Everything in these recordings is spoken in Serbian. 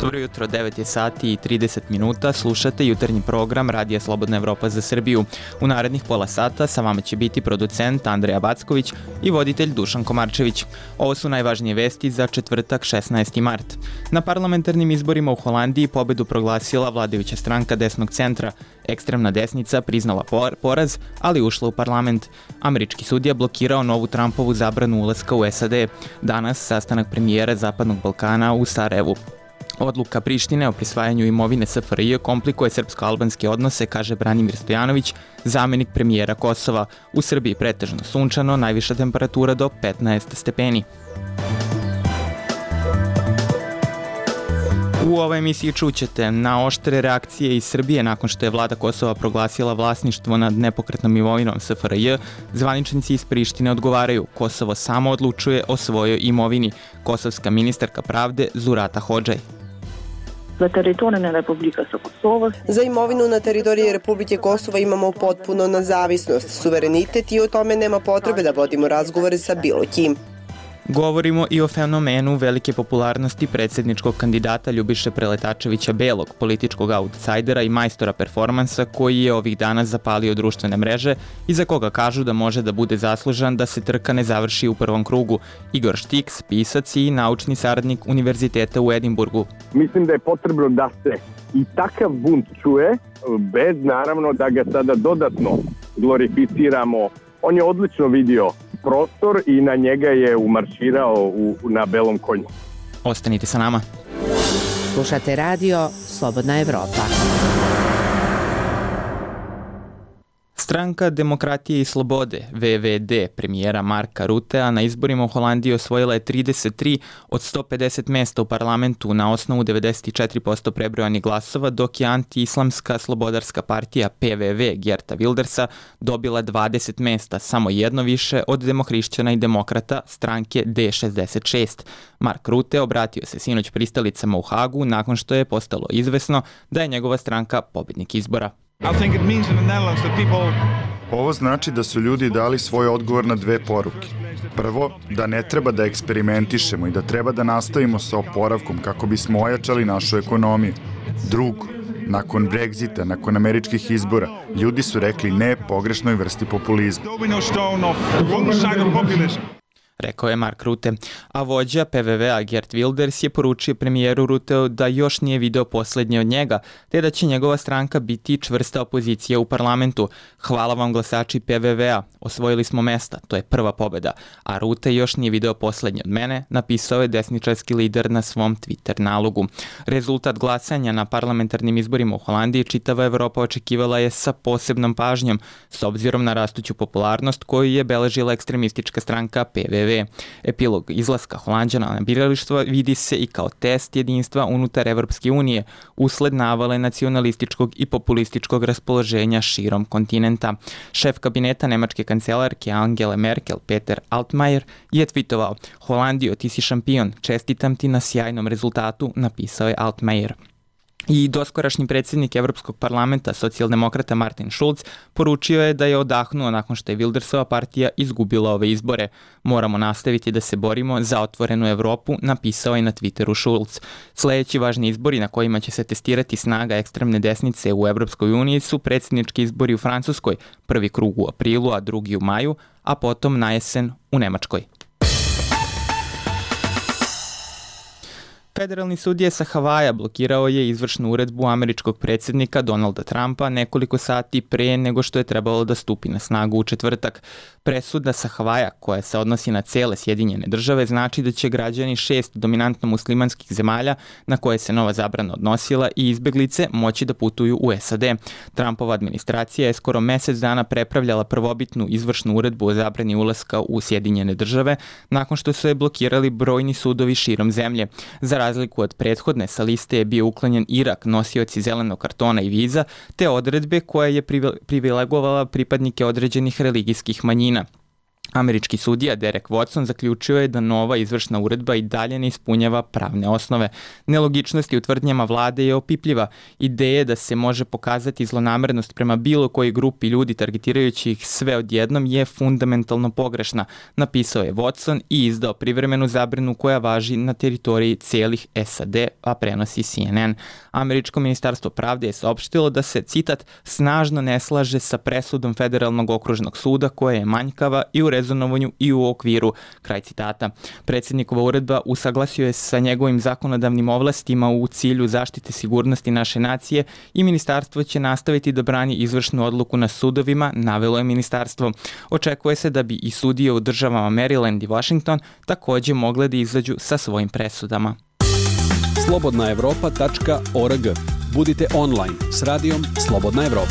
Dobro jutro, 9 je sati i 30 minuta, slušate jutarnji program Radija Slobodna Evropa za Srbiju. U narednih pola sata sa vama će biti producent Andreja Backović i voditelj Dušan Komarčević. Ovo su najvažnije vesti za četvrtak 16. mart. Na parlamentarnim izborima u Holandiji pobedu proglasila vladajuća stranka desnog centra. Ekstremna desnica priznala poraz, ali ušla u parlament. Američki sudija blokirao novu Trumpovu zabranu ulaska u SAD. Danas sastanak premijera Zapadnog Balkana u Sarajevu. Odluka Prištine o prisvajanju imovine SFRJ komplikuje srpsko-albanske odnose, kaže Branimir Stojanović, zamenik premijera Kosova. U Srbiji pretežno sunčano, najviša temperatura do 15 stepeni. U ovoj emisiji čućete na oštre reakcije iz Srbije nakon što je vlada Kosova proglasila vlasništvo nad nepokretnom imovinom SFRJ. Zvaničnici iz Prištine odgovaraju, Kosovo samo odlučuje o svojoj imovini. Kosovska ministarka pravde Zurata Hodžaj. Za imovinu na teritoriji Republike Kosova imamo potpuno nezavisnost, suverenitet i o tome nema potrebe da vodimo razgovore sa bilo kim. Govorimo i o fenomenu velike popularnosti predsjedničkog kandidata Ljubiše Preletačevića Belog, političkog autsajdera i majstora performansa koji je ovih dana zapalio društvene mreže i za koga kažu da može da bude zaslužan da se trka ne završi u prvom krugu. Igor Štiks, pisac i naučni saradnik Univerziteta u Edinburgu. Mislim da je potrebno da se i takav bunt čuje, bez naravno da ga sada dodatno glorificiramo. On je odlično vidio prostor i na njega je umarširao na belom konju. Ostanite sa nama. Slušate radio Slobodna Evropa. Stranka Demokratije i slobode, VVD, premijera Marka Rutea na izborima u Holandiji osvojila je 33 od 150 mesta u parlamentu na osnovu 94% prebrojanih glasova, dok je anti-islamska slobodarska partija PVV Geerta Wildersa dobila 20 mesta, samo jedno više od demohrišćana i demokrata stranke D66. Mark Rutte obratio se sinoć pristalicama u Hagu nakon što je postalo izvesno da je njegova stranka pobednik izbora. Ovo znači da su ljudi dali svoj odgovor na dve poruke. Prvo, da ne treba da eksperimentišemo i da treba da nastavimo sa oporavkom kako bismo ojačali našu ekonomiju. Drugo, nakon Brexita, nakon američkih izbora, ljudi su rekli ne pogrešnoj vrsti populizma. Rekao je Mark Rutte, a vođa PVV-a Geert Wilders je poručio premijeru Rutteu da još nije video poslednje od njega, te da će njegova stranka biti čvrsta opozicija u parlamentu. Hvala vam glasači PVV-a, osvojili smo mesta, to je prva pobeda, a Rutte još nije video poslednje od mene, napisao je desničarski lider na svom Twitter nalogu. Rezultat glasanja na parlamentarnim izborima u Holandiji čitava Evropa očekivala je sa posebnom pažnjom, s obzirom na rastuću popularnost koju je beležila ekstremistička stranka PVV. Epilog izlaska Holanđana na biralištvo vidi se i kao test jedinstva unutar Evropske unije usled navale nacionalističkog i populističkog raspoloženja širom kontinenta. Šef kabineta nemačke kancelarke Angele Merkel, Peter Altmaier, je tweetovao: Holandijo, ti si šampion, čestitam ti na sjajnom rezultatu, napisao je Altmaier. I doskorašnji predsjednik Evropskog parlamenta, socijaldemokrata Martin Schulz, poručio je da je odahnuo nakon što je Wildersova partija izgubila ove izbore. Moramo nastaviti da se borimo za otvorenu Evropu, napisao je na Twitteru Schulz. Sljedeći važni izbori na kojima će se testirati snaga ekstremne desnice u Evropskoj uniji su predsjednički izbori u Francuskoj, prvi krug u aprilu, a drugi u maju, a potom na jesen u Nemačkoj. Federalni sudija sa Havaja blokirao je izvršnu uredbu američkog predsjednika Donalda Trumpa nekoliko sati pre nego što je trebalo da stupi na snagu u četvrtak. Presuda sa Havaja, koja se odnosi na cele Sjedinjene države, znači da će građani 6 dominantno muslimanskih zemalja na koje se nova zabrana odnosila i izbeglice moći da putuju u SAD. Trumpova administracija je skoro mesec dana prepravljala prvobitnu izvršnu uredbu o zabrani ulaska u Sjedinjene države nakon što su je blokirali brojni sudovi širom zemlje. Za razliku od prethodne, sa liste je bio uklonjen Irak, nosioci zelenog kartona i viza, te odredbe koja je privilegovala pripadnike određenih religijskih manjina. Američki sudija Derek Watson zaključio je da nova izvršna uredba i dalje ne ispunjava pravne osnove. Nelogičnosti u tvrdnjama vlade je opipljiva. Ideje da se može pokazati zlonamernost prema bilo kojoj grupi ljudi targetirajući ih sve odjednom je fundamentalno pogrešna, napisao je Watson i izdao privremenu zabranu koja važi na teritoriji celih SAD, a prenosi CNN. Američko ministarstvo pravde je saopštilo da se, citat, snažno ne slaže sa presudom Federalnog okružnog suda koja je manjkava i u rezonovanju i u okviru, kraj citata. Predsjednikova uredba usaglasio je sa njegovim zakonodavnim ovlastima u cilju zaštite sigurnosti naše nacije i ministarstvo će nastaviti da brani izvršnu odluku na sudovima, navelo je ministarstvo. Očekuje se da bi i sudije u državama Maryland i Washington takođe mogle da izađu sa svojim presudama. slobodnaevropa.org. Budite online s radijom Slobodna Evropa.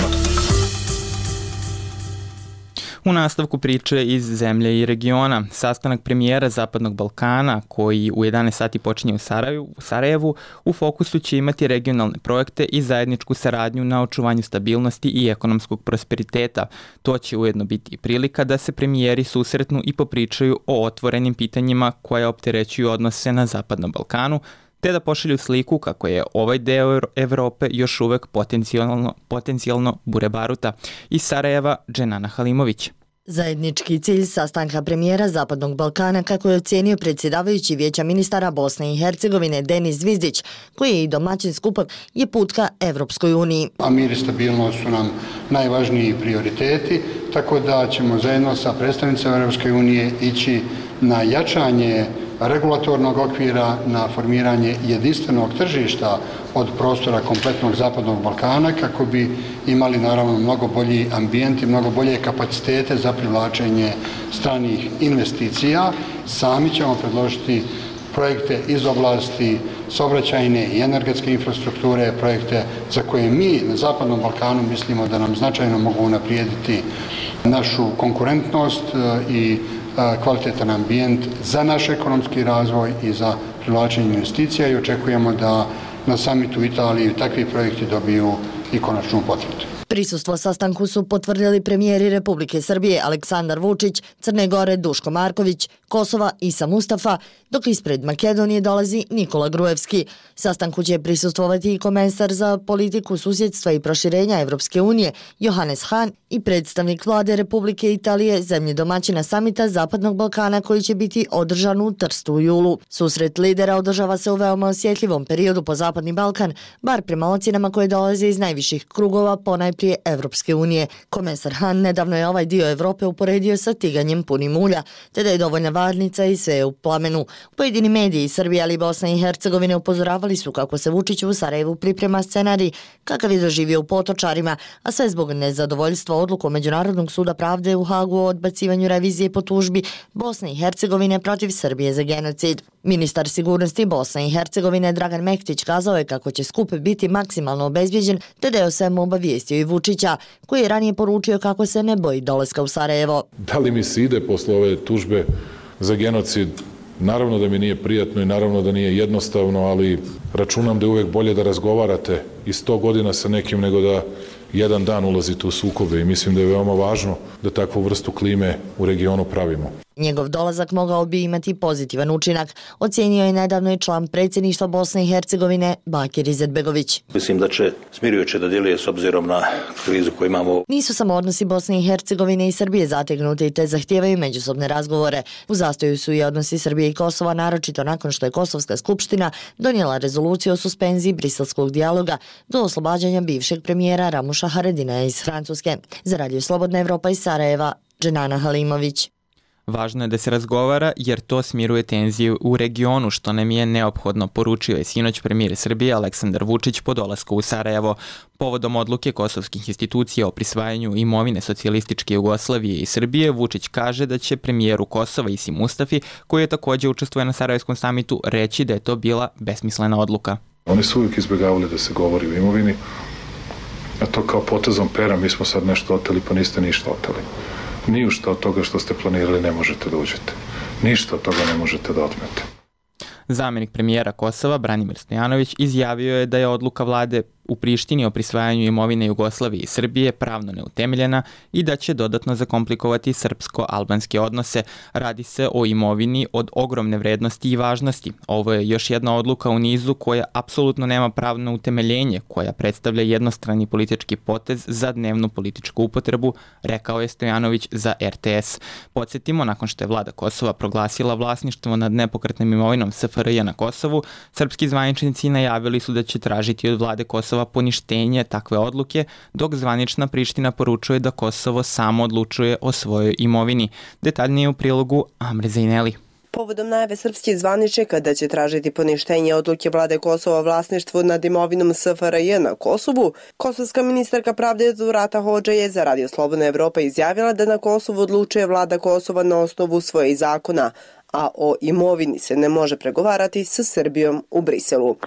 U nastavku priče iz zemlje i regiona, sastanak premijera Zapadnog Balkana, koji u 11 sati počinje u Sarajevu, u fokusu će imati regionalne projekte i zajedničku saradnju na očuvanju stabilnosti i ekonomskog prosperiteta. To će ujedno biti i prilika da se premijeri susretnu i popričaju o otvorenim pitanjima koje opterećuju odnose na Zapadnom Balkanu, te da pošalju sliku kako je ovaj deo Evrope još uvek potencijalno bure baruta. Iz Sarajeva, Dženana Halimović. Zajednički cilj sastanka premijera Zapadnog Balkana, kako je ocenio predsjedavajući Vijeća ministara Bosne i Hercegovine Denis Zvizdić, koji je i domaćin skupa, je put ka Evropskoj uniji. A mir i stabilnost su nam najvažniji prioriteti, tako da ćemo zajedno sa predstavnicama Evropske unije ići na jačanje regulatornog okvira, na formiranje jedinstvenog tržišta od prostora kompletnog Zapadnog Balkana, kako bi imali naravno mnogo bolji ambijent i mnogo bolje kapacitete za privlačenje stranih investicija. Sami ćemo predložiti projekte iz oblasti saobraćajne i energetske infrastrukture, projekte za koje mi na Zapadnom Balkanu mislimo da nam značajno mogu unaprijediti našu konkurentnost i kvalitetan ambijent za naš ekonomski razvoj i za privlačenje investicija i očekujemo da na samitu u Italiji takvi projekti dobiju i konačnu potvrdu. Prisustvo sastanku su potvrdili premijeri Republike Srbije Aleksandar Vučić, Crne Gore Duško Marković, Kosova Isa Mustafa, dok ispred Makedonije dolazi Nikola Gruevski. Sastanku će prisustvovati i komesar za politiku susjedstva i proširenja Evropske unije Johannes Hahn i predstavnik vlade Republike Italije, zemlje domaćina samita Zapadnog Balkana koji će biti održan u Trstu u julu. Susret lidera održava se u veoma osjetljivom periodu po Zapadni Balkan, bar prema ocjenama koje dolaze iz najviših krugova, ponajprije Evropske unije. Komesar Hahn nedavno je ovaj dio Evrope uporedio sa tiganjem punim ulja, te da je dovoljna varnica i sve u plamenu. Pojedini mediji Srbije, ali i Bosne i Hercegovine upozoravali su kako se Vučić u Sarajevu priprema scenarij kakav je doživio u Potočarima, a sve zbog nezadovoljstva odlukom Međunarodnog suda pravde u Hagu o odbacivanju revizije po tužbi Bosne i Hercegovine protiv Srbije za genocid. Ministar sigurnosti Bosne i Hercegovine Dragan Mektić kazao je kako će skup biti maksimalno obezbjeđen, te da je o svemu obavijestio i Vučića, koji je ranije poručio kako se ne boji dolaska u Sarajevo. Da li mi se ide posle ove tužbe za genocid? Naravno da mi nije prijatno i naravno da nije jednostavno, ali računam da je uvek bolje da razgovarate i 100 godina sa nekim nego da jedan dan ulazite u sukobe i mislim da je veoma važno da takvu vrstu klime u regionu pravimo. Njegov dolazak mogao bi imati pozitivan učinak, ocijenio je nedavno i član predsjedništva Bosne i Hercegovine Bakir Izetbegović. Mislim da će smirujuće da djeluje s obzirom na krizu koju imamo. Nisu samo odnosi Bosne i Hercegovine i Srbije zategnuti te zahtijevaju međusobne razgovore. U zastoju su i odnosi Srbije i Kosova, naročito nakon što je Kosovska skupština donijela rezoluciju o suspenziji briselskog dijaloga do oslobađanja bivšeg premijera Ramuša Haradinaja iz Francuske. Za Radio Slobodna Evropa iz Sarajeva, Dženana Halimović. Važno je da se razgovara jer to smiruje tenzije u regionu, što nam je neophodno, poručio je sinoć premijer Srbije Aleksandar Vučić po dolasku u Sarajevo. Povodom odluke kosovskih institucija o prisvajanju imovine socijalističke Jugoslavije i Srbije, Vučić kaže da će premijeru Kosova Isi Mustafi, koji je također učestvuje na Sarajevskom samitu, reći da je to bila besmislena odluka. Oni su uvijek izbjegavali da se govori o imovini, a to kao potezom pera, mi smo sad nešto oteli pa niste ništa oteli. Ni u što od toga što ste planirali ne možete da uđete. Ništa od toga ne možete da otmete. Zamjenik premijera Kosova, Branimir Stojanović, izjavio je da je odluka vlade u Prištini o prisvajanju imovine Jugoslavije i Srbije pravno neutemeljena i da će dodatno zakomplikovati srpsko-albanske odnose. Radi se o imovini od ogromne vrednosti i važnosti. Ovo je još jedna odluka u nizu koja apsolutno nema pravno utemeljenje, koja predstavlja jednostrani politički potez za dnevnu političku upotrebu, rekao je Stojanović za RTS. Podsjetimo, nakon što je vlada Kosova proglasila vlasništvo nad nepokretnom imovinom SFRJ na Kosovu, srpski zvaničnici najavili su da će tražiti od vlade Kosova poništenje takve odluke, dok zvanična Priština poručuje da Kosovo samo odlučuje o svojoj imovini. Detaljnije u prilogu Amre Zejneli. Povodom najave srpskih zvaničnika da će tražiti poništenje odluke vlade Kosova o vlasništvu nad imovinom SFRJ na Kosovu, kosovska ministarka pravde Zurata Hodža je za Radio Slobodna Evropa izjavila da na Kosovu odlučuje vlada Kosova na osnovu svojih zakona, a o imovini se ne može pregovarati sa Srbijom u Briselu.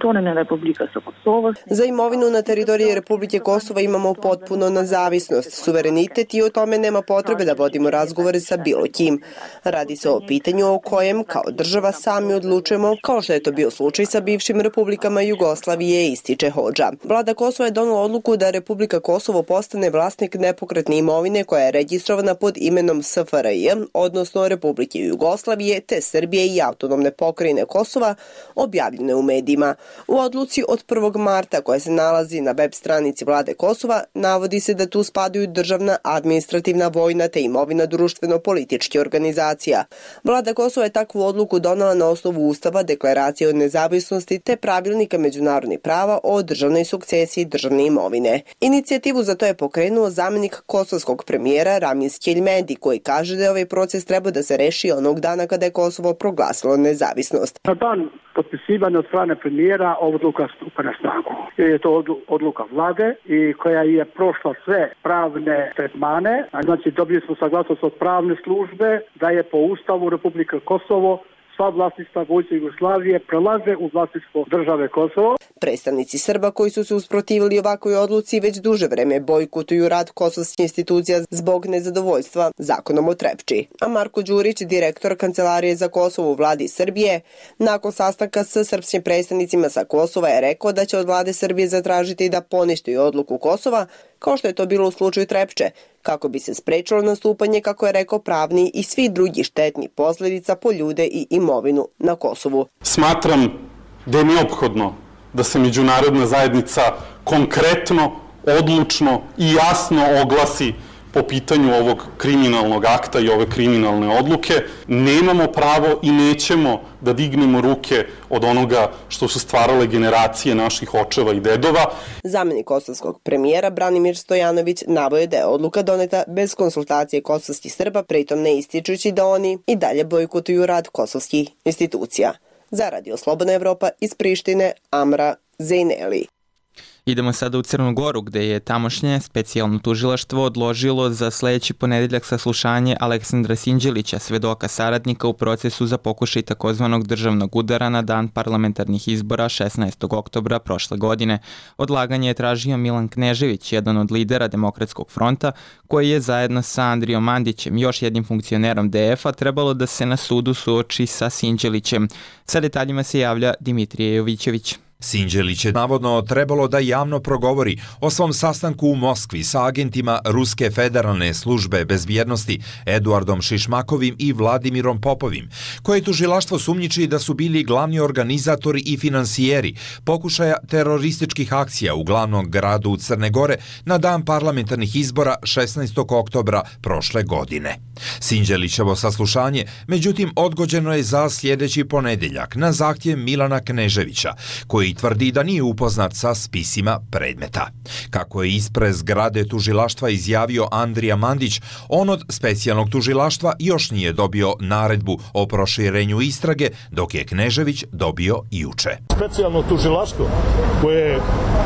Za imovinu na teritoriji Republike Kosova imamo potpuno nezavisnost, suverenitet i o tome nema potrebe da vodimo razgovore sa bilo kim. Radi se o pitanju o kojem kao država sami odlučujemo, kao što je to bio slučaj sa bivšim republikama Jugoslavije, ističe Hodža. Vlada Kosova je donela odluku da Republika Kosovo postane vlasnik nepokretne imovine koja je registrovana pod imenom SFRJ, odnosno Republike Jugoslavije, te Srbije i autonomne pokrajine Kosova, objavljene u medijima. U odluci od 1. marta koja se nalazi na web stranici vlade Kosova navodi se da tu spadaju državna, administrativna, vojna te imovina društveno-političke organizacija. Vlada Kosova je takvu odluku donela na osnovu Ustava, Deklaracije o nezavisnosti te pravilnika međunarodnih prava o državnoj sukcesiji državne imovine. Inicijativu za to je pokrenuo zamjenik kosovskog premijera Ramiz Keljmedi, koji kaže da je ovaj proces treba da se reši onog dana kada je Kosovo proglasilo nezavisnost. Na dan potpisivanja od strane premijera odluka stupa na snagu. Je to odluka vlade i koja je prošla sve pravne tretmane. Znači dobili smo saglasnost od pravne službe da je po Ustavu Republika Kosovo sva vlasništva Vojske Jugoslavije prelaze u vlasništvo države Kosovo. Predstavnici Srba koji su se usprotivili ovakvoj odluci već duže vreme bojkotuju rad kosovskih institucija zbog nezadovoljstva zakonom o Trepči. A Marko Đurić, direktor Kancelarije za Kosovo u vladi Srbije, nakon sastanka sa srpskim predstavnicima sa Kosova je rekao da će od vlade Srbije zatražiti da poništi odluku Kosova, kao što je to bilo u slučaju Trepče, kako bi se sprečilo nastupanje, kako je rekao, pravni i svi drugi štetni posledica po ljude i imovinu na Kosovu. Smatram da je neophodno da se međunarodna zajednica konkretno, odlučno i jasno oglasi po pitanju ovog kriminalnog akta i ove kriminalne odluke. Nemamo pravo i nećemo da dignemo ruke od onoga što su stvarale generacije naših očeva i dedova. Zamjenik kosovskog premijera Branimir Stojanović navoje da je odluka doneta bez konsultacije kosovskih Srba, pritom ne ističući da oni i dalje bojkotuju rad kosovskih institucija. Za Radio Slobodna Evropa iz Prištine, Amra Zejneli. Idemo sada u Crnu Goru, gde je tamošnje specijalno tužilaštvo odložilo za sledeći ponedeljak saslušanje Aleksandra Sinđelića, svedoka saradnika u procesu za pokušaj takozvanog državnog udara na dan parlamentarnih izbora 16. oktobra prošle godine. Odlaganje je tražio Milan Knežević, jedan od lidera Demokratskog fronta, koji je zajedno sa Andrijom Mandićem, još jednim funkcionerom DF-a, trebalo da se na sudu suoči sa Sinđelićem. Sa detaljima se javlja Dimitrije Jovićević. Sinđelić je navodno trebalo da javno progovori o svom sastanku u Moskvi sa agentima Ruske federalne službe bezbjednosti Eduardom Šišmakovim i Vladimirom Popovim, koje tužilaštvo sumnjiči da su bili glavni organizatori i finansijeri pokušaja terorističkih akcija u glavnom gradu Crne Gore na dan parlamentarnih izbora 16. oktobra prošle godine. Sinđelićevo saslušanje, međutim, odgođeno je za sljedeći ponedeljak na zahtjev Milana Kneževića, koji tvrdi da nije upoznat sa spisima predmeta. Kako je ispred zgrade tužilaštva izjavio Andrija Mandić, on od specijalnog tužilaštva još nije dobio naredbu o proširenju istrage, dok je Knežević dobio juče. Specijalno tužilaštvo koje je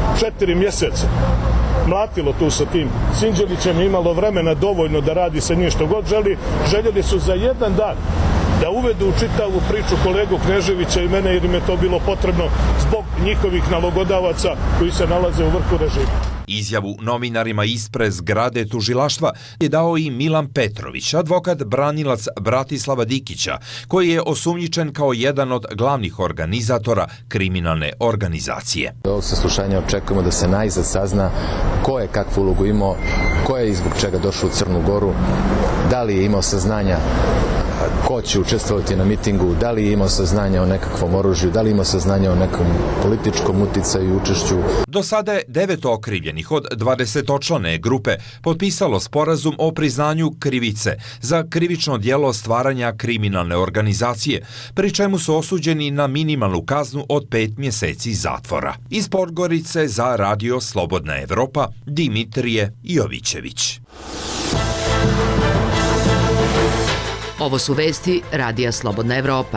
4 mjeseca mlatilo tu sa tim Sinđelićem, imalo vremena dovoljno da radi sa njim što god željeli su za jedan dan da uvedu u čitavu priču kolegu Kneževića i mene, jer im je to bilo potrebno zbog njihovih nalogodavaca koji se nalaze u vrhu režima. Izjavu novinarima ispred zgrade tužilaštva je dao i Milan Petrović, advokat branilac Bratislava Dikića, koji je osumnjičen kao jedan od glavnih organizatora kriminalne organizacije. Do ovog saslušanja očekujemo da se najzad sazna ko je kakvu ulogu imao, ko je i zbog čega došao u Crnu Goru, da li je imao saznanja ko će učestvovati na mitingu, da li je imao saznanja o nekakvom oružju, da li je imao saznanja o nekom političkom uticaju i učešću. Do sada je 9 okrivljenih od 20-člane grupe potpisalo sporazum o priznanju krivice za krivično djelo stvaranja kriminalne organizacije, pri čemu su osuđeni na minimalnu kaznu od 5 mjeseci zatvora. Iz Podgorice za Radio Slobodna Evropa, Dimitrije Jovićević. Ovo su vesti Radija Slobodna Evropa.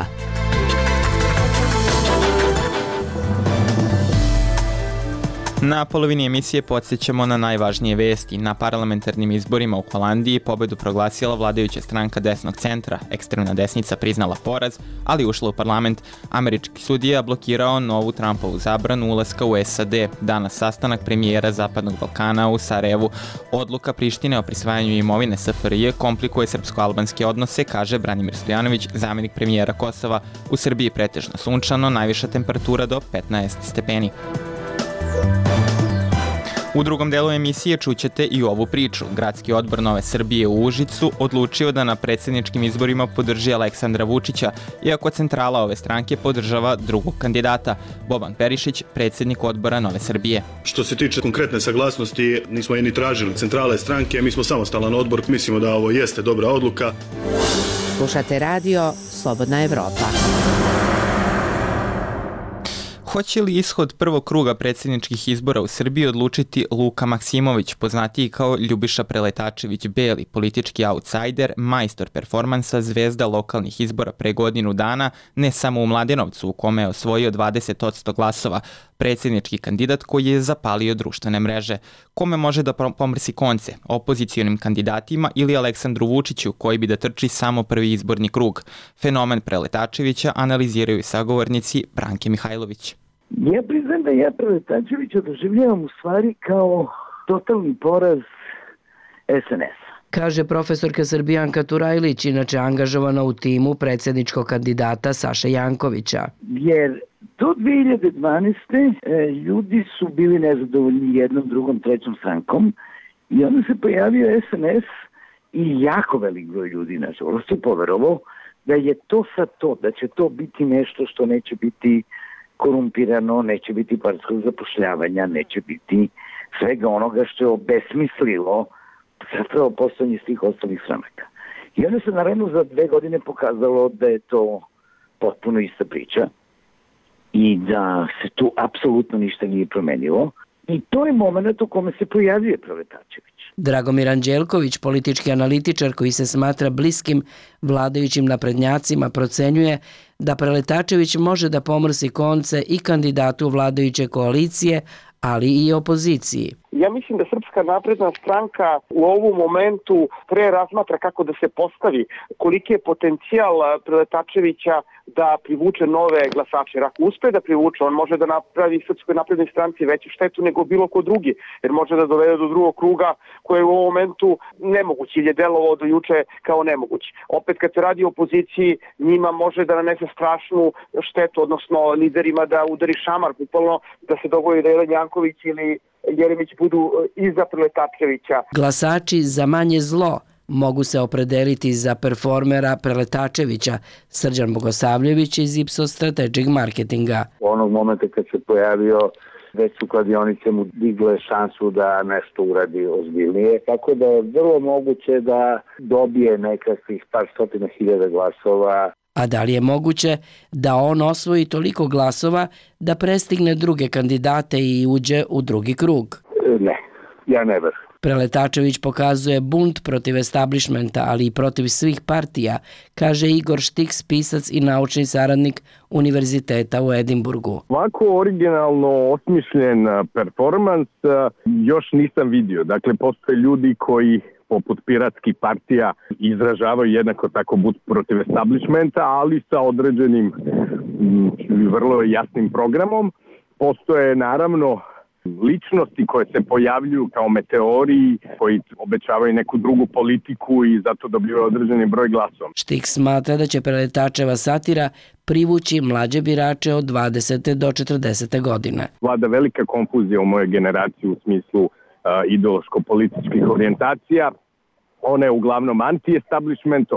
Na polovini emisije podsjećamo na najvažnije vesti. Na parlamentarnim izborima u Holandiji pobedu proglasila vladajuća stranka desnog centra. Ekstremna desnica priznala poraz, ali ušla u parlament. Američki sudija blokirao novu Trumpovu zabranu ulaska u SAD. Danas sastanak premijera Zapadnog Balkana u Sarajevu. Odluka Prištine o prisvajanju imovine SFRJ komplikuje srpsko-albanske odnose, kaže Branimir Stojanović, zamjenik premijera Kosova. U Srbiji pretežno sunčano, najviša temperatura do 15 stepeni. U drugom delu emisije čućete i ovu priču. Gradski odbor Nove Srbije u Užicu odlučio da na predsjedničkim izborima podrži Aleksandra Vučića, iako centrala ove stranke podržava drugog kandidata, Boban Perišić, predsjednik odbora Nove Srbije. Što se tiče konkretne saglasnosti, nismo je ni tražili centrale stranke, mi smo samostalan odbor, mislimo da ovo jeste dobra odluka. Slušate radio Slobodna Evropa. Hoće li ishod prvog kruga predsjedničkih izbora u Srbiji odlučiti Luka Maksimović, poznatiji kao Ljubiša Preletačević-Beli, politički outsider, majstor performansa, zvezda lokalnih izbora pre godinu dana, ne samo u Mladenovcu u kome je osvojio 20% glasova, predsjednički kandidat koji je zapalio društvene mreže. Kome može da pomrsi konce? Opozicijonim kandidatima ili Aleksandru Vučiću koji bi da trči samo prvi izborni krug? Fenomen Preletačevića analiziraju sagovornici Branke Mihajlović. Ja priznam da ja Preletačevića doživljavam u stvari kao totalni poraz SNS-a. Kaže profesorka Srbijanka Turajlić, inače angažovana u timu predsjedničkog kandidata Saše Jankovića. Jer do 2012. Ljudi su bili nezadovoljni jednom, drugom, trećom strankom i onda se pojavio SNS i jako velik broj ljudi, nažalost, je poverovao da je to sad to, da će to biti nešto što neće biti korumpirano, neće biti partijskog zapošljavanja, neće biti svega onoga što je obesmislilo zapravo postojanje svih ostalih stranaka. I onda se naravno za 2 godine pokazalo da je to potpuno ista priča i da se tu apsolutno ništa nije promenilo. I to je moment u kome se pojavio Preletačević. Dragomir Anđelković, politički analitičar koji se smatra bliskim vladajućim naprednjacima, procenjuje da Preletačević može da pomrsi konce i kandidatu vladajuće koalicije, ali i opoziciji. Ja mislim da Srpska napredna stranka u ovom momentu pre razmatra kako da se postavi, koliki je potencijal Preletačevića da privuče nove glasače. Jer ako uspe da privuče, on može da napravi Srpskoj naprednoj stranci veću štetu nego bilo ko drugi, jer može da dovede do drugog kruga koje je u ovom momentu nemoguće ili je delovao do juče kao nemoguće. Opet kad se radi o opoziciji, njima može da nanese strašnu štetu, odnosno liderima da udari šamar, bukvalno da se dogodi da Jelen Janković ili Jeremić budu iza Preletačevića. Glasači za manje zlo mogu se opredeliti za performera Preletačevića, Srđan Bogosavljević iz Ipsos Strategic Marketinga. Onog momenta kad se pojavio, već su kladionice mu digle šansu da nešto uradi ozbiljnije, tako da je vrlo moguće da dobije nekakvih par stotina hiljada glasova. A da li je moguće da on osvoji toliko glasova da prestigne druge kandidate i uđe u drugi krug? Ne, ja ne verujem. Preletačević pokazuje bunt protiv establishmenta, ali i protiv svih partija, kaže Igor Štiks, pisac i naučni saradnik Univerziteta u Edinburgu. Ovako originalno osmišljen performans još nisam vidio. Dakle, postoje ljudi koji poput piratskih partija izražavaju jednako tako bunt protiv establishmenta, ali sa određenim vrlo jasnim programom. Postoje naravno ličnosti koje se pojavljuju kao meteori, koji obećavaju neku drugu politiku i zato dobivaju određeni broj glasova. Štih smatra da će Preletačeva satira privući mlađe birače od 20. do 40. godine. Vlada velika konfuzija u mojoj generaciji u smislu ideološko-političkih orijentacija. Ona je uglavnom anti-establishment,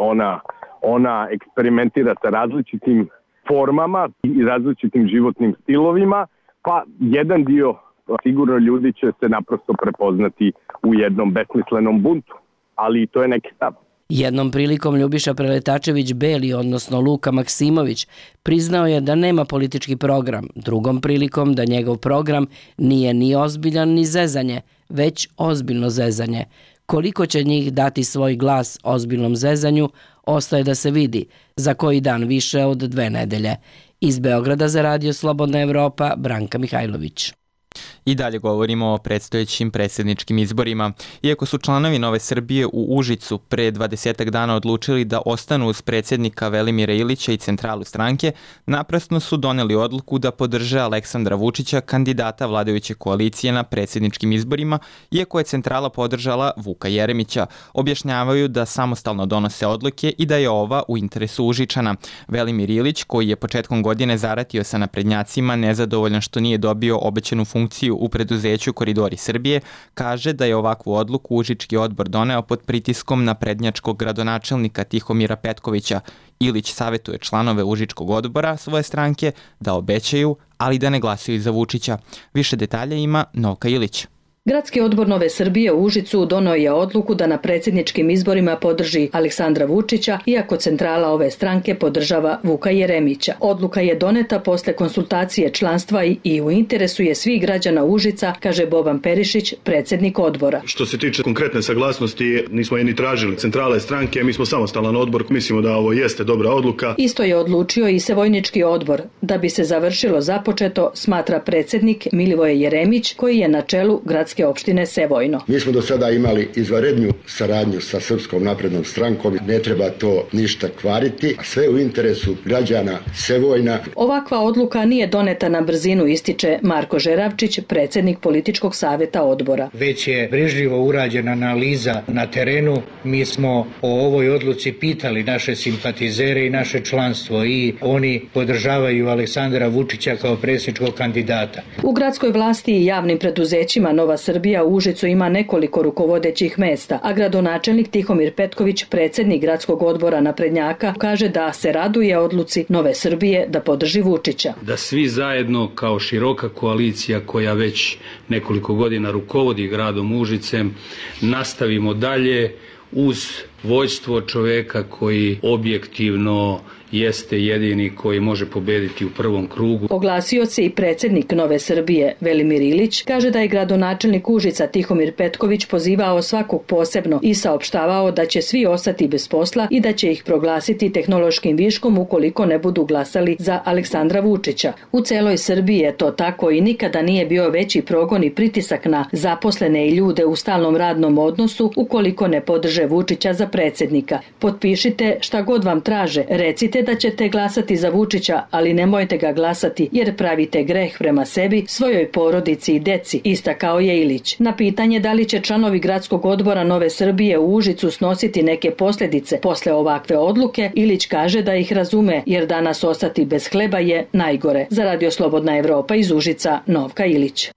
ona eksperimentira sa različitim formama i različitim životnim stilovima, pa jedan dio sigurno ljudi će se naprosto prepoznati u jednom besmislenom buntu, ali to je neki stav. Jednom prilikom Ljubiša Preletačević Beli, odnosno Luka Maksimović, priznao je da nema politički program, drugom prilikom da njegov program nije ni ozbiljan ni zezanje, već ozbiljno zezanje. Koliko će njih dati svoj glas ozbiljnom zezanju, ostaje da se vidi, za koji dan više od 2 nedelje. Iz Beograda za Radio Slobodna Evropa, Branka Mihajlović. I dalje govorimo o predstojećim predsjedničkim izborima. Iako su članovi Nove Srbije u Užicu pre 20 dana odlučili da ostanu uz predsjednika Velimira Ilića i centralu stranke, naprasno su doneli odluku da podrže Aleksandra Vučića, kandidata vladajuće koalicije na predsjedničkim izborima, iako je centrala podržala Vuka Jeremića. Objašnjavaju da samostalno donose odluke i da je ova u interesu Užičana. Velimir Ilić, koji je početkom godine zaratio sa naprednjacima, nezadovoljan što nije dobio obećanu funkciju u preduzeću Koridori Srbije, kaže da je ovakvu odluku Užički odbor doneo pod pritiskom naprednjačkog gradonačelnika Tihomira Petkovića. Ilić savjetuje članove Užičkog odbora svoje stranke da obećaju, ali da ne glasaju za Vučića. Više detalja ima Novka Ilić. Gradski odbor Nove Srbije u Užicu doneo je odluku da na predsjedničkim izborima podrži Aleksandra Vučića, iako centrala ove stranke podržava Vuka Jeremića. Odluka je doneta posle konsultacije članstva i u interesu je svih građana Užica, kaže Boban Perišić, predsjednik odbora. Što se tiče konkretne saglasnosti, nismo je ni tražili centrale stranke, mi smo samostalan odbor, mislimo da ovo jeste dobra odluka. Isto je odlučio i Sevojnički odbor. Da bi se završilo započeto, smatra predsjednik Milivoje Jeremić, koji je na čelu gradske opštine Sevojno. Mi smo do sada imali izvanrednu saradnju sa Srpskom naprednom strankom, ne treba to ništa kvariti, a sve u interesu građana Sevojna. Ovakva odluka nije doneta na brzinu, ističe Marko Žeravčić, predsjednik političkog savjeta odbora. Već je brižljivo urađena analiza na terenu. Mi smo o ovoj odluci pitali naše simpatizere i naše članstvo i oni podržavaju Aleksandra Vučića kao predsjedničkog kandidata. U gradskoj vlasti i javnim preduzećima Nova Srbija u Užicu ima nekoliko rukovodećih mesta, a gradonačelnik Tihomir Petković, predsjednik gradskog odbora naprednjaka, kaže da se raduje odluci Nove Srbije da podrži Vučića. Da svi zajedno kao široka koalicija koja već nekoliko godina rukovodi gradom Užicem nastavimo dalje uz vođstvo čoveka koji objektivno jeste jedini koji može pobediti u prvom krugu. Oglasio se i predsjednik Nove Srbije Velimir Ilić, kaže da je gradonačelnik Užica Tihomir Petković pozivao svakog posebno i saopštavao da će svi ostati bez posla i da će ih proglasiti tehnološkim viškom ukoliko ne budu glasali za Aleksandra Vučića. U celoj Srbiji je to tako i nikada nije bio veći progon i pritisak na zaposlene i ljude u stalnom radnom odnosu ukoliko ne podrže Vučića za predsjednika. Potpišite šta god vam traže, recite da ćete glasati za Vučića, ali nemojte ga glasati jer pravite greh prema sebi, svojoj porodici i deci, istakao je Ilić. Na pitanje da li će članovi gradskog odbora Nove Srbije u Užicu snositi neke posljedice posle ovakve odluke, Ilić kaže da ih razume jer danas ostati bez hleba je najgore. Za Radio Slobodna Evropa iz Užica, Novka Ilić.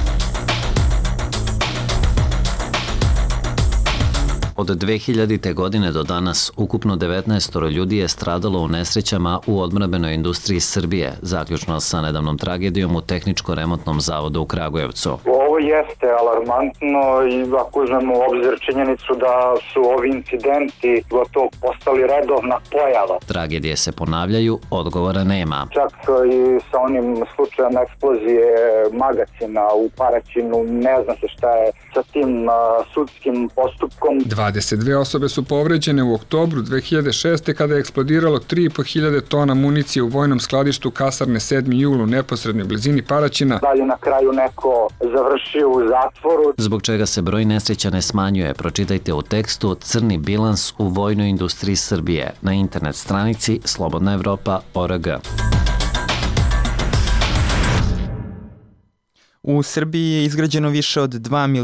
Od 2000. godine do danas ukupno 19 ljudi je stradalo u nesrećama u odbrambenoj industriji Srbije, zaključno sa nedavnom tragedijom u Tehničko-remontnom zavodu u Kragujevcu. Ovo jeste alarmantno i ako uzmemo u obzir činjenicu da su ovi incidenti gotovo postali redovna pojava. Tragedije se ponavljaju, odgovora nema. Čak i sa onim slučajem eksplozije magacina u Paraćinu, ne zna se šta je sa tim sudskim postupkom. 22 osobe su povređene u oktobru 2006. kada je eksplodiralo 3.500 tona municije u vojnom skladištu kasarne 7. jul u neposrednoj blizini Paraćina. Da li na kraju neko završio u zatvoru? Zbog čega se broj nesreća ne smanjuje, pročitajte u tekstu Crni bilans u vojnoj industriji Srbije na internet stranici slobodnaevropa.org. U Srbiji je izgrađeno više od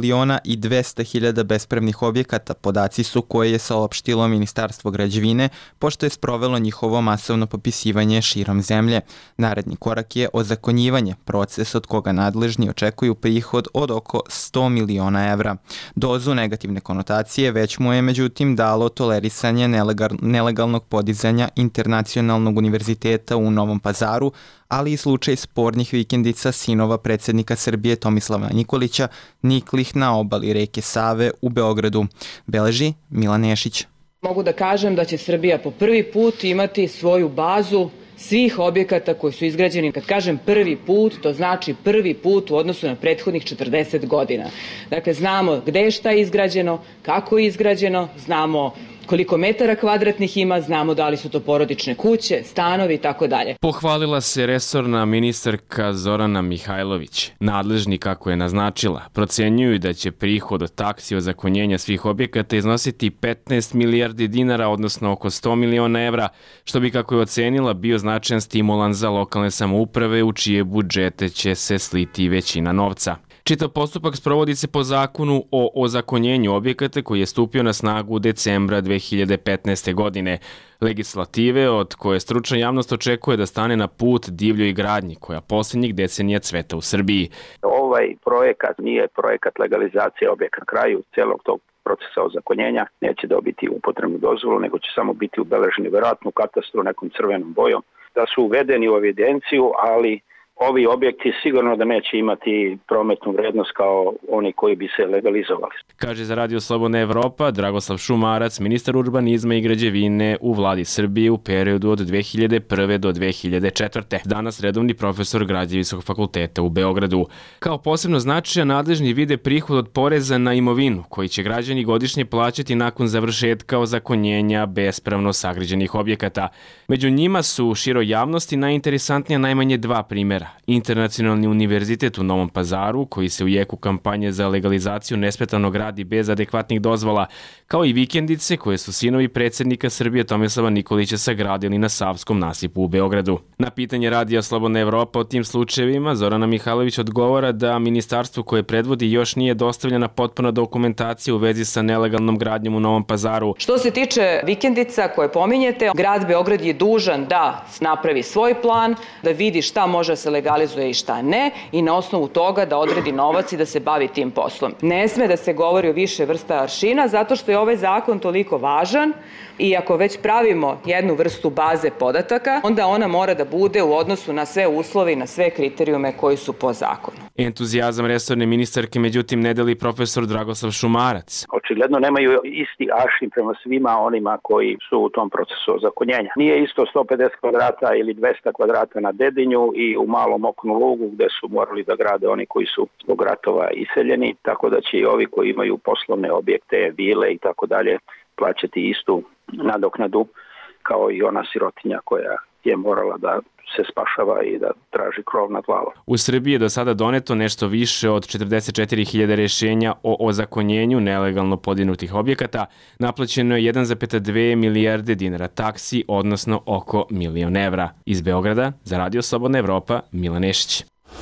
2.200.000 bespravnih objekata. Podaci su koje je saopštilo Ministarstvo građevine, pošto je sprovelo njihovo masovno popisivanje širom zemlje. Naredni korak je ozakonjivanje, proces od koga nadležni očekuju prihod od oko 100 miliona evra. Dozu negativne konotacije već mu je međutim dalo tolerisanje nelegalnog podizanja Internacionalnog univerziteta u Novom Pazaru, ali i slučaj spornih vikendica sinova predsjednika Srbije Tomislava Nikolića niklih na obali reke Save u Beogradu. Beleži Milan Nešić. Mogu da kažem da će Srbija po prvi put imati svoju bazu svih objekata koji su izgrađeni. Kad kažem prvi put, to znači prvi put u odnosu na prethodnih 40 godina. Dakle, znamo gde je šta izgrađeno, kako je izgrađeno, znamo koliko metara kvadratnih ima, znamo da li su to porodične kuće, stanovi i tako dalje. Pohvalila se resorna ministarka Zorana Mihajlović. Nadležni, kako je naznačila, procenjuju da će prihod od taksi ozakonjenja svih objekata iznositi 15 milijardi dinara, odnosno oko 100 miliona evra, što bi, kako je ocenila, bio značajan stimulan za lokalne samouprave u čije budžete će se sliti većina novca. Čitav postupak sprovodi se po zakonu o ozakonjenju objekata koji je stupio na snagu decembra 2015. godine. Legislative od koje stručna javnost očekuje da stane na put divljoj gradnji koja posljednjih decenija cveta u Srbiji. Ovaj projekat nije projekat legalizacije objekta. Na kraju celog tog procesa ozakonjenja neće dobiti upotrebnu dozvolu, nego će samo biti ubeleženi verovatno u katastru nekom crvenom bojom. Da su uvedeni u evidenciju, ali ovi objekti sigurno da neće imati prometnu vrednost kao oni koji bi se legalizovali. Kaže za Radio Slobodna Evropa Dragoslav Šumarac, ministar urbanizma i građevine u vladi Srbije u periodu od 2001. do 2004. Danas redovni profesor Građevinskog fakulteta u Beogradu. Kao posebno značajan nadležni vide prihod od poreza na imovinu, koji će građani godišnje plaćati nakon završetka ozakonjenja bespravno sagrađenih objekata. Među njima su široj javnosti najinteresantnija najmanje dva primjera. Internacionalni univerzitet u Novom Pazaru, koji se u jeku kampanje za legalizaciju nesmetano gradi bez adekvatnih dozvola, kao i vikendice koje su sinovi predsjednika Srbije Tomislava Nikolića sagradili na Savskom nasipu u Beogradu. Na pitanje Radija Slobodna Evropa o tim slučajevima, Zorana Mihajlović odgovara da ministarstvo koje predvodi još nije dostavljena potpuna dokumentacija u vezi sa nelegalnom gradnjom u Novom Pazaru. Što se tiče vikendica koje pominjete, grad Beograd je dužan da napravi svoj plan, da vidi šta može se legalizuje i šta ne i na osnovu toga da odredi novac i da se bavi tim poslom. Ne sme da se govori o više vrsta aršina zato što je ovaj zakon toliko važan i ako već pravimo jednu vrstu baze podataka, onda ona mora da bude u odnosu na sve uslove i na sve kriterijume koji su po zakonu. Entuzijazam resorne ministarke međutim ne deli profesor Dragoslav Šumarac. Očigledno nemaju isti aršin prema svima onima koji su u tom procesu ozakonjenja. Nije isto 150 kvadrata ili 200 kvadrata na Dedinju i u Malom Oknu Lugu gde su morali da grade oni koji su zbog ratova iseljeni, tako da će i ovi koji imaju poslovne objekte, vile i tako dalje plaćati istu nadoknadu kao i ona sirotinja koja je morala da se spašava i da traži krov nad glavom. U Srbiji je do sada doneto nešto više od 44.000 rješenja o ozakonjenju nelegalno podignutih objekata. Naplaćeno je 1,2 milijarde dinara taksi, odnosno oko milion evra. Iz Beograda, za Radio Slobodna Evropa, Milan Nešić.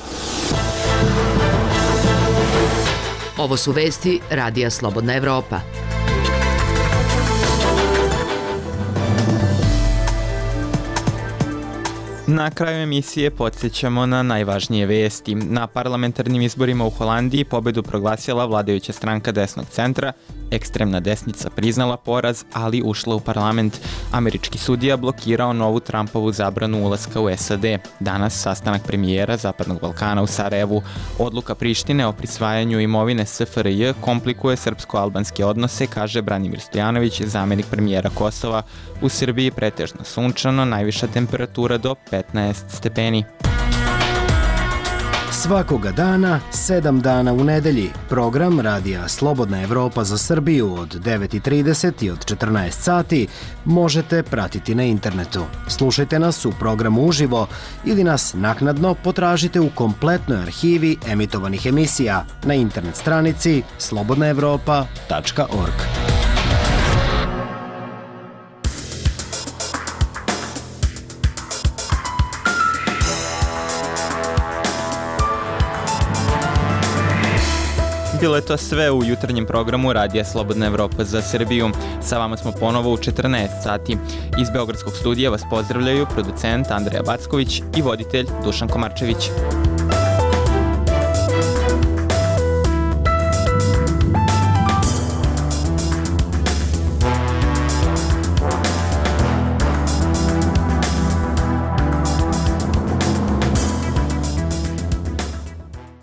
Ovo su vesti Radija Slobodna Evropa. Na kraju emisije podsjećamo na najvažnije vesti. Na parlamentarnim izborima u Holandiji pobedu proglasila vladajuća stranka desnog centra, ekstremna desnica priznala poraz, ali ušla u parlament. Američki sudija blokirao novu Trumpovu zabranu ulaska u SAD. Danas sastanak premijera Zapadnog Balkana u Sarajevu. Odluka Prištine o prisvajanju imovine SFRJ komplikuje srpsko-albanske odnose, kaže Branimir Stojanović, zamenik premijera Kosova. U Srbiji pretežno sunčano, najviša temperatura do 15 stepeni. Svakoga dana, 7 dana u nedelji. Program Radija Slobodna Evropa za Srbiju od 9:30 i od 14 sati možete pratiti na internetu. Slušajte nas u programu uživo ili nas naknadno potražite u kompletnoj arhivi emitovanih emisija na internet stranici slobodnaevropa.org. Bilo je to sve u jutarnjem programu Radija Slobodna Evropa za Srbiju. Sa vama smo ponovo u 14 sati. Iz Beogradskog studija vas pozdravljaju producent Andreja Backović i voditelj Dušan Komarčević.